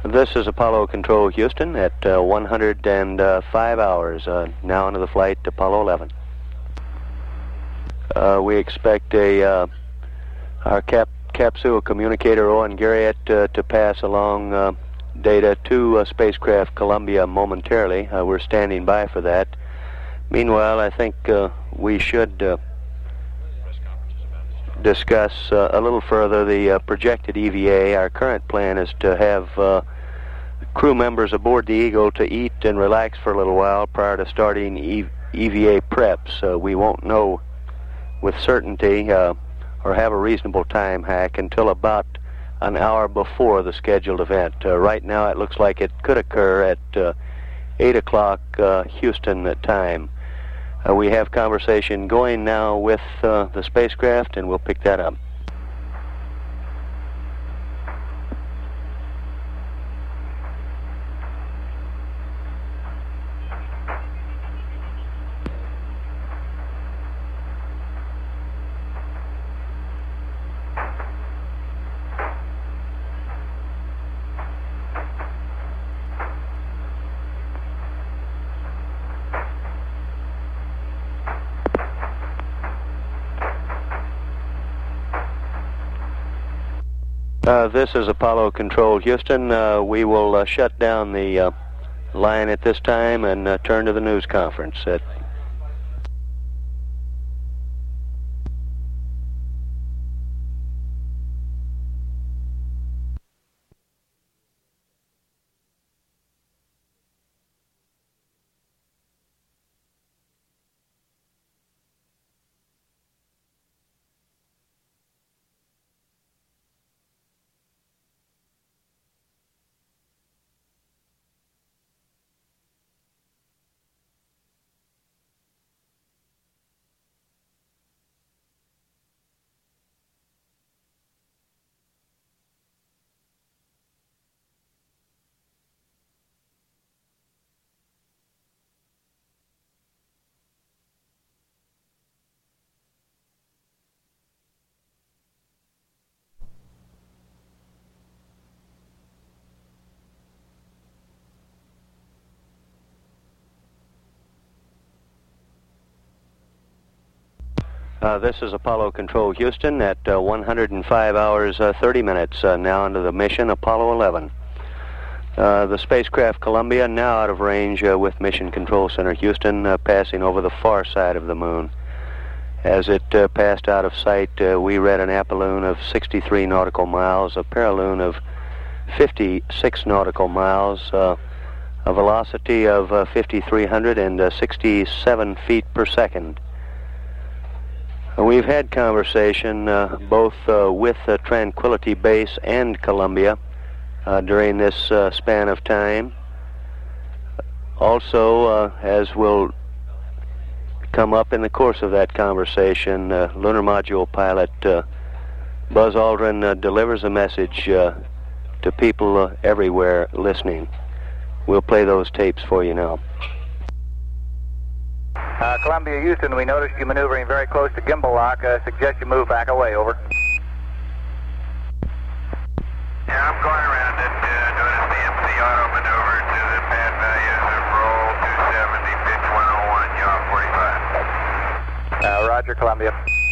This is Apollo Control Houston at 105 hours, now into the flight Apollo 11. We expect our capsule communicator Owen Garriott to pass along data to spacecraft Columbia momentarily. We're standing by for that. Meanwhile, I think we should discuss a little further the projected EVA. Our current plan is to have crew members aboard the Eagle to eat and relax for a little while prior to starting EVA preps. We won't know with certainty or have a reasonable time hack until about an hour before the scheduled event. Right now it looks like it could occur at 8 o'clock Houston time. We have conversation going now with the spacecraft, and we'll pick that up. This is Apollo Control Houston. We will shut down the line at this time and turn to the news conference. This is Apollo Control Houston at 105 hours 30 minutes now into the mission Apollo 11. The spacecraft Columbia now out of range with Mission Control Center Houston passing over the far side of the moon. As it passed out of sight, we read an apoloon of 63 nautical miles, a paraloon of 56 nautical miles, a velocity of 5,367 feet per second. We've had conversation both with Tranquility Base and Columbia during this span of time. Also, as will come up in the course of that conversation, Lunar Module pilot Buzz Aldrin delivers a message to people everywhere listening. We'll play those tapes for you now. Columbia, Houston, we noticed you maneuvering very close to gimbal lock. Suggest you move back away, over. Yeah, I'm going around it, doing a CMC auto maneuver to the pad values of roll 270, pitch 101, yaw 45. Roger, Columbia.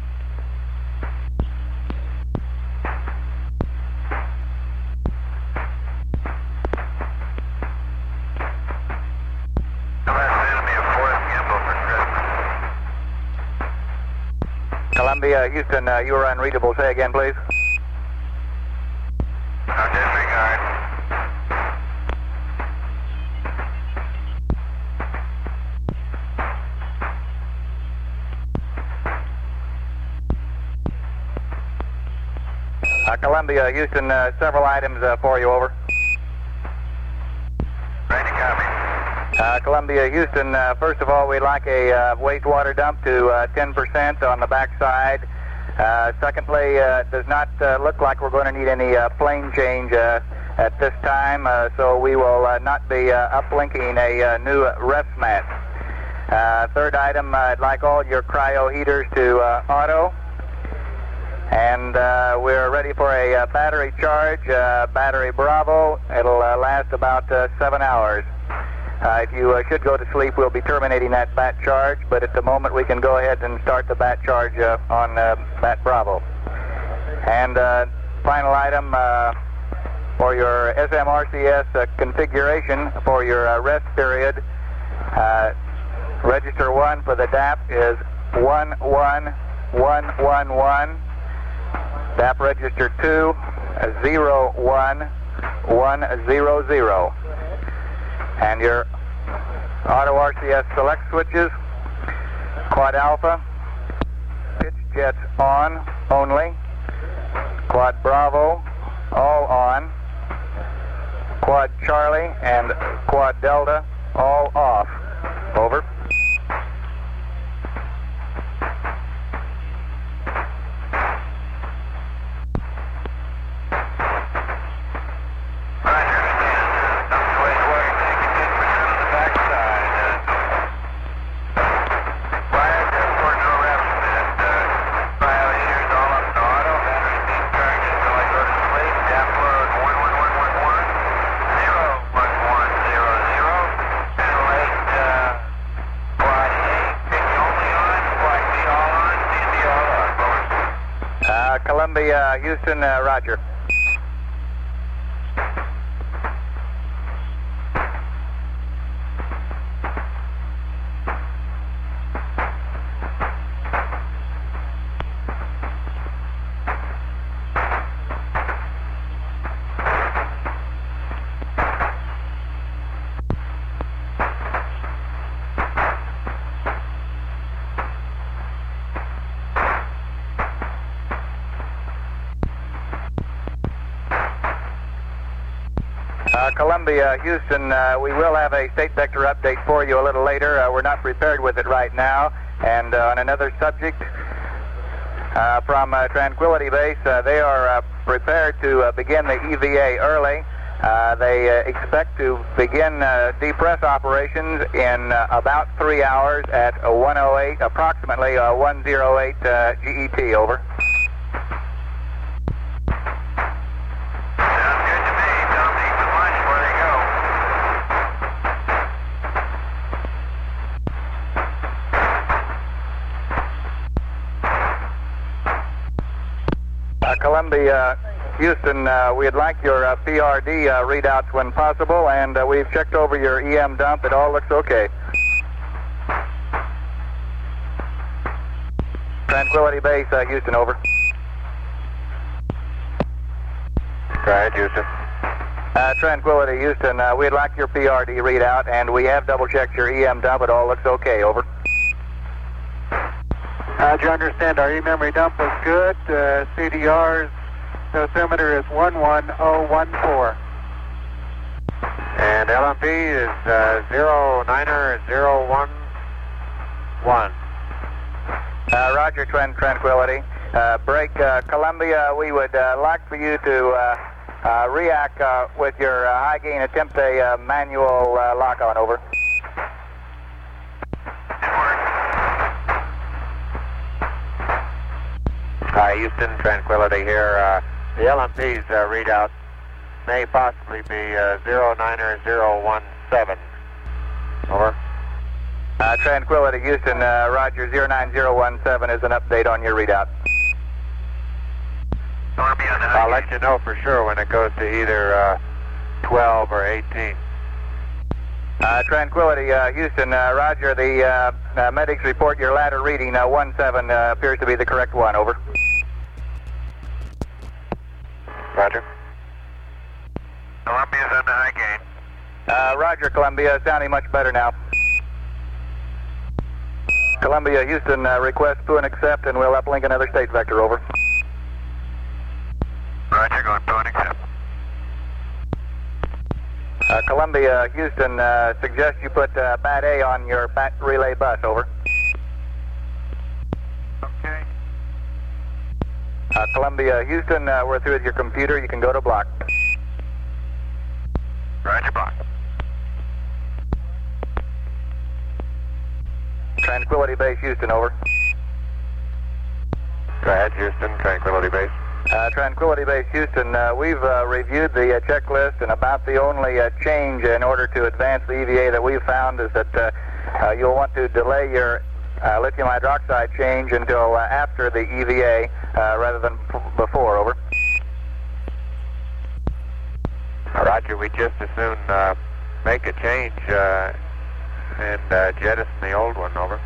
Columbia, Houston, you are unreadable. Say again, please. Disregard. Columbia, Houston, several items for you, over. Ready to copy. Columbia, Houston, first of all, we'd like a wastewater dump to 10% on the backside. Secondly, it does not look like we're going to need any plane change at this time, so we will not be uplinking a new ref mat. Third item, I'd like all your cryo heaters to auto. And we're ready for a battery charge, battery Bravo. It'll last about 7 hours. If you should go to sleep, we'll be terminating that bat charge, but at the moment we can go ahead and start the bat charge on bat Bravo. And final item for your SMRCS configuration for your rest period, register 1 for the DAP is 11111. DAP register 2, 01100. And your auto RCS select switches, quad alpha, pitch jets on only, quad Bravo all on, quad Charlie and quad Delta all off. Over. Columbia, Houston, Roger. Columbia, Houston, we will have a state vector update for you a little later. We're not prepared with it right now. And on another subject, from Tranquility Base, they are prepared to begin the EVA early. They expect to begin depress operations in about 3 hours at 108, approximately 108 GET, over. Columbia, Houston, we'd like your PRD readouts when possible, and we've checked over your EM dump. It all looks okay. Tranquility Base, Houston, over. Go ahead, Houston. Tranquility, Houston, we'd like your PRD readout, and we have double-checked your EM dump. It all looks okay, over. How'd you understand? Our E-memory dump was good. CDR's dosimeter is 11014. And LMP is 09011. Roger, Tranquility. Break Columbia, we would like for you to react with your high gain, attempt a manual lock-on, over. Hi, Houston, Tranquility here. The LMP's readout may possibly be 09017. Over. Tranquility, Houston, Roger, 09017 is an update on your readout. I'll let you know for sure when it goes to either 12 or 18. Tranquility, Houston, Roger, the medics report your ladder reading 17 appears to be the correct one, over. Roger. Columbia's on the high gain. Roger, Columbia, sounding much better now. Columbia, Houston, request Poo and accept, and we'll uplink another state vector, over. Roger, going Poo and accept. Columbia, Houston, suggest you put Bat A on your bat relay bus, over. Okay. Columbia, Houston, we're through with your computer. You can go to block. Roger, block. Tranquility Base, Houston, over. Go ahead, Houston, Tranquility Base. Tranquility Base, Houston, we've reviewed the checklist, and about the only change in order to advance the EVA that we've found is that you'll want to delay your lithium hydroxide change until after the EVA rather than before. Over. Roger, we just as soon make a change and jettison the old one. Over.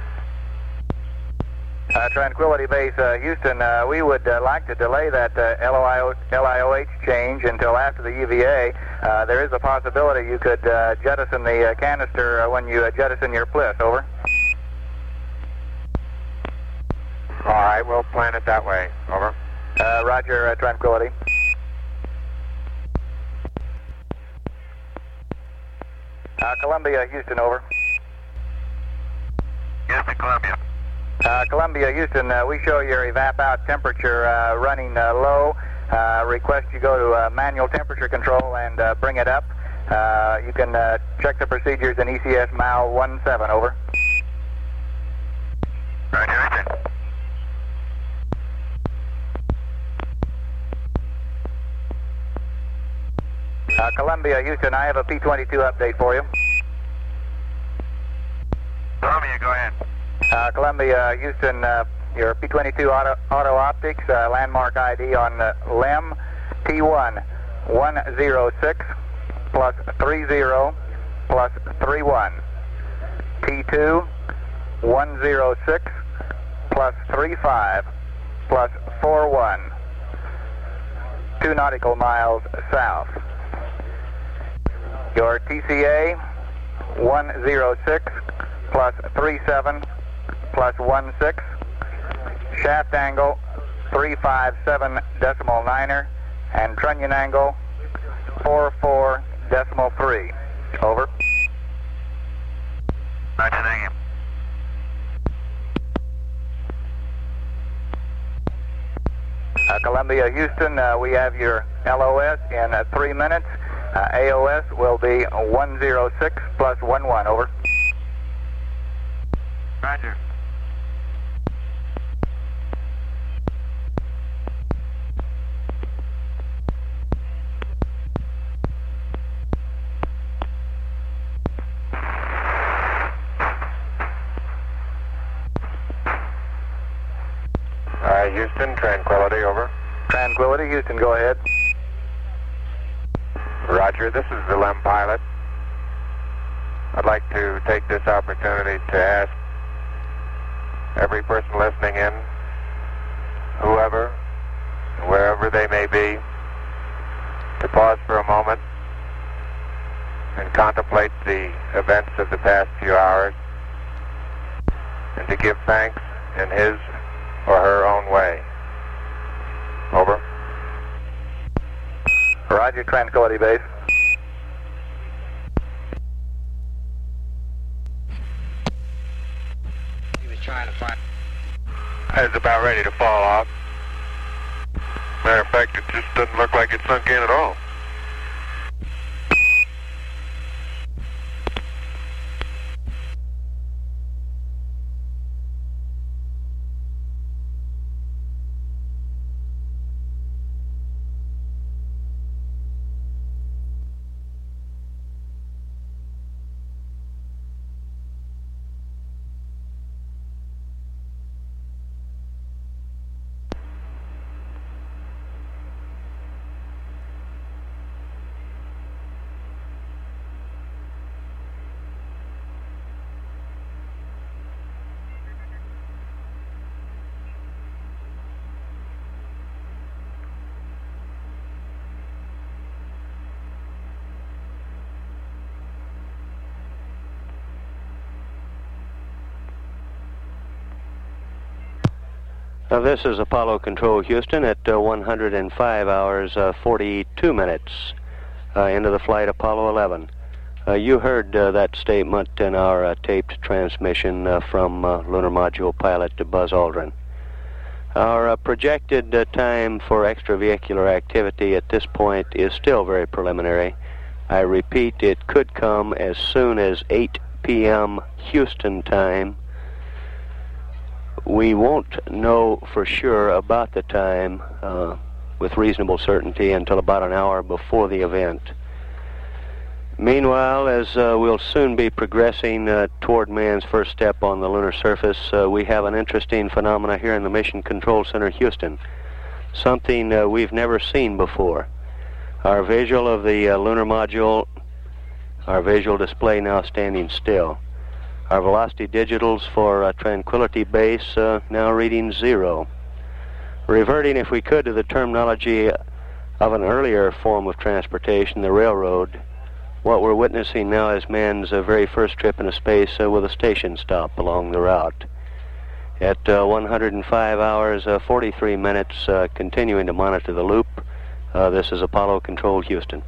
Tranquility Base, Houston, we would like to delay that LIOH change until after the EVA. There is a possibility you could jettison the canister when you jettison your Bliss. Over. All right, we'll plan it that way. Over. Roger, Tranquility. Columbia, Houston, over. Houston, Columbia. Columbia, Houston, we show your evap out temperature running low. Request you go to manual temperature control and bring it up. You can check the procedures in ECS MAL 17, over. Roger, Houston. Columbia, Houston, I have a P-22 update for you. Columbia, go ahead. Columbia, Houston, your P-22 auto optics, landmark ID on LEM T1 106 plus 30 plus 31. T2 106 plus 35 plus 41. 2 nautical miles south. Your TCA 106 plus 37 plus 16. Shaft angle 357.9er and trunnion angle 44.3. Over. Roger, thank you. Columbia, Houston, we have your LOS in 3 minutes. AOS will be 106 plus 11. Over. Roger. Houston, Tranquility, over. Tranquility, Houston, go ahead. Roger, this is the LEM pilot. I'd like to take this opportunity to ask every person listening in, whoever, wherever they may be, to pause for a moment and contemplate the events of the past few hours and to give thanks in his or her own way. Over. Roger, Tranquility Base. He was trying to find... It's about ready to fall off. Matter of fact, it just doesn't look like it sunk in at all. This is Apollo Control, Houston, at 105 hours, 42 minutes into the flight Apollo 11. You heard that statement in our taped transmission from Lunar Module pilot Buzz Aldrin. Our projected time for extravehicular activity at this point is still very preliminary. I repeat, it could come as soon as 8 p.m. Houston time, We won't know for sure about the time with reasonable certainty until about an hour before the event. Meanwhile, as we'll soon be progressing toward man's first step on the lunar surface, we have an interesting phenomena here in the Mission Control Center, Houston. Something we've never seen before. Our visual of the lunar module, our visual display now standing still. Our velocity digitals for Tranquility Base now reading 0. Reverting, if we could, to the terminology of an earlier form of transportation, the railroad, what we're witnessing now is man's very first trip into space with a station stop along the route. At 105 hours, 43 minutes, continuing to monitor the loop, this is Apollo Control, Houston.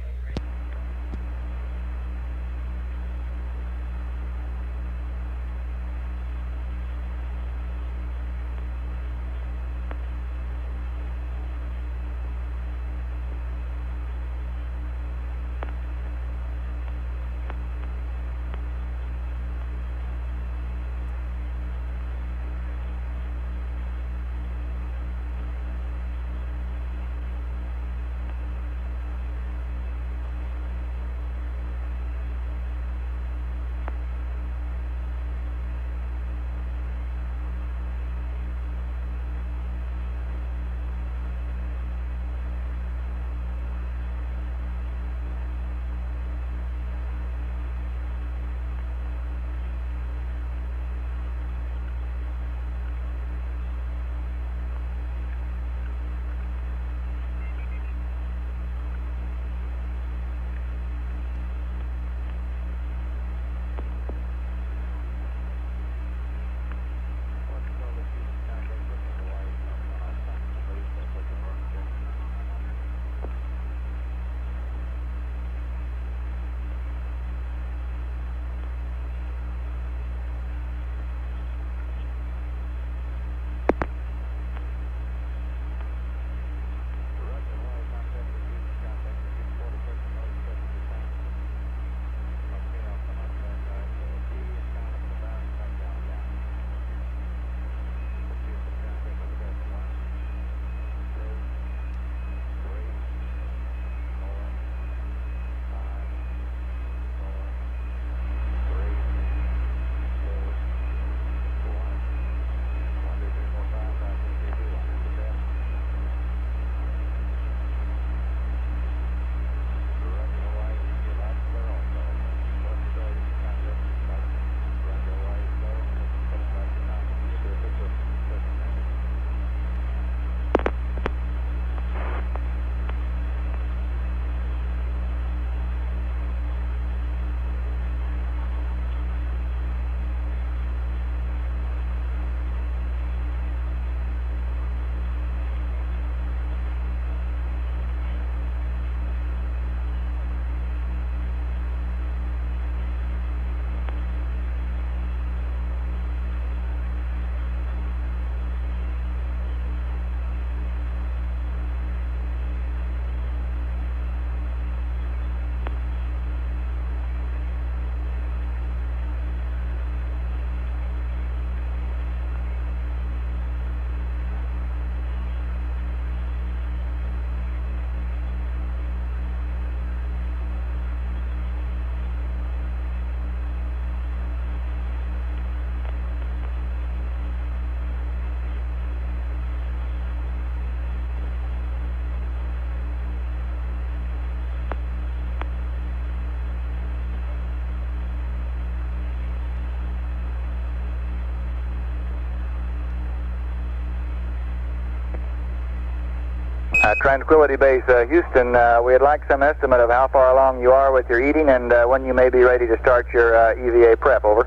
Tranquility Base, Houston, we'd like some estimate of how far along you are with your eating and when you may be ready to start your EVA prep, over.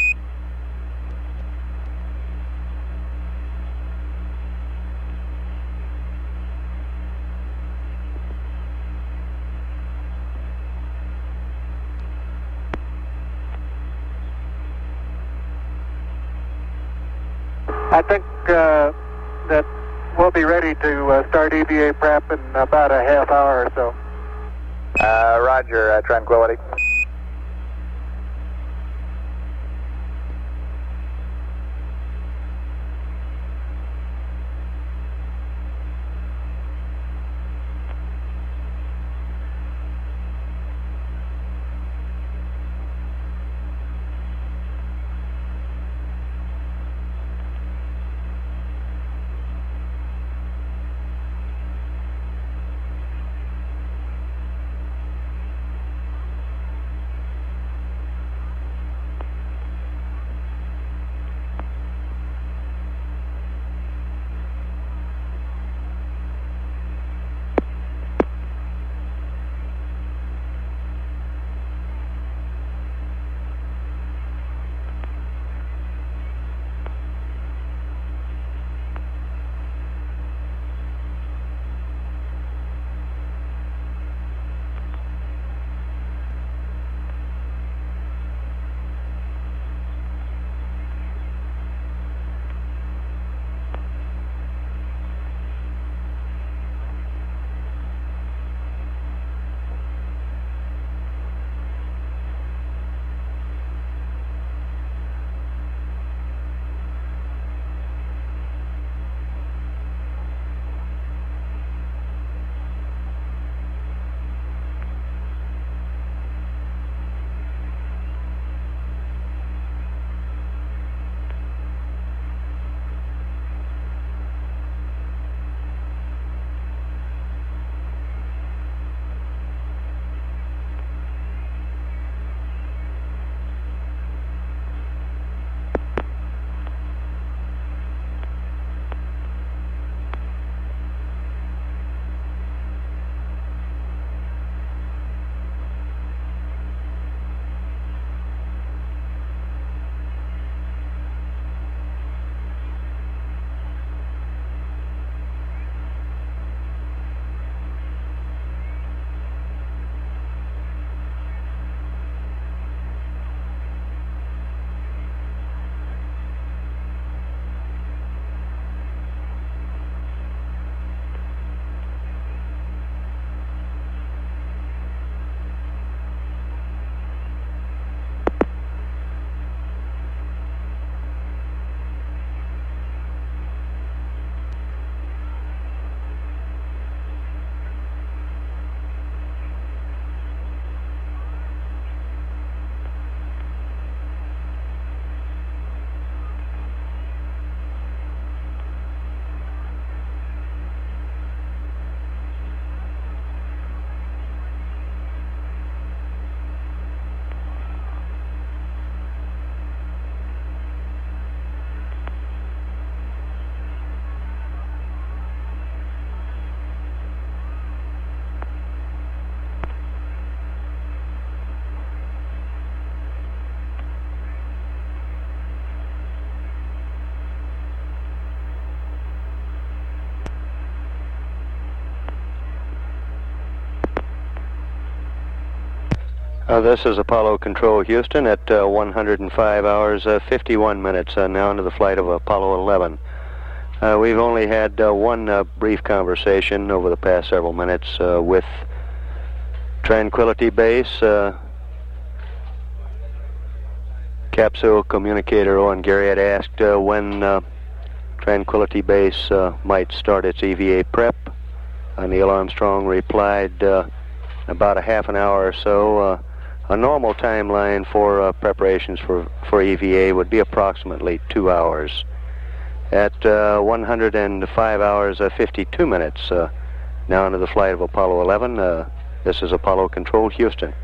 I think that we'll be ready to start EVA prep in about a half hour or so. Roger, Tranquility. This is Apollo Control Houston at 105 hours 51 minutes now into the flight of Apollo 11. We've only had one brief conversation over the past several minutes with Tranquility Base. Capsule communicator Owen Gary had asked when Tranquility Base might start its EVA prep. Neil Armstrong replied about a half an hour or so. A normal timeline for preparations for EVA would be approximately 2 hours. At 105 hours 52 minutes now into the flight of Apollo 11, this is Apollo Control Houston.